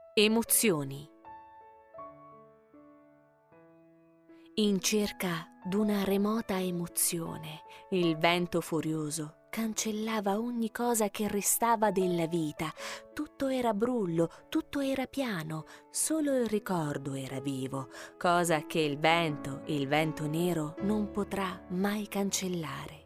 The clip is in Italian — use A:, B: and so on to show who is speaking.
A: Emozioni. In cerca d'una remota emozione, il vento furioso cancellava ogni cosa che restava della vita. Tutto era brullo, tutto era piano, solo il ricordo era vivo, cosa che il vento nero, non potrà mai cancellare.